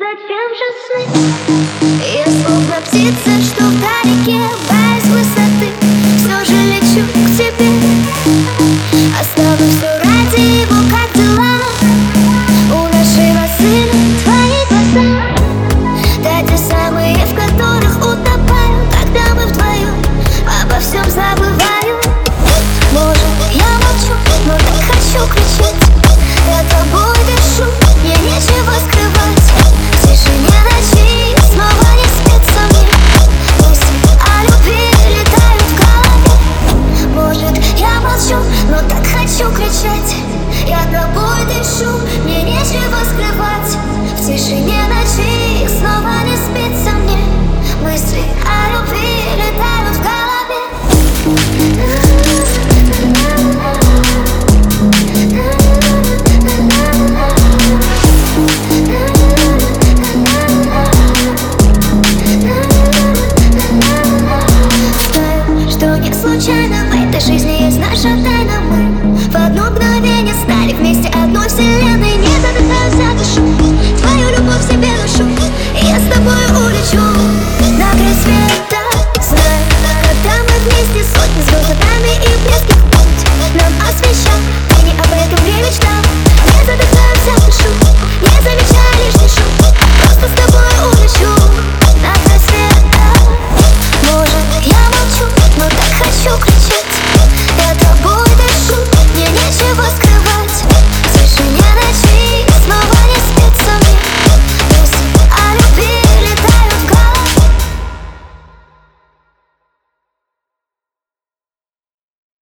зачем же сны? Я словно птица, что вдалеке, боясь высоты, все же лечу к тебе. Оставлю все ради его, как дела у нашего сына, твои глаза. Да, те самые, в которых утопаю, когда мы вдвоем обо всем забываю. Может, я молчу, но так хочу кричать. Я тобой дышу, мне нечего скрывать. В тишине ночи снова не спится мне. Мысли о любви летают в голове. Может, я молчу, но так хочу кричать. Я тобой дышу, мне нечего скрывать. В тишине ночи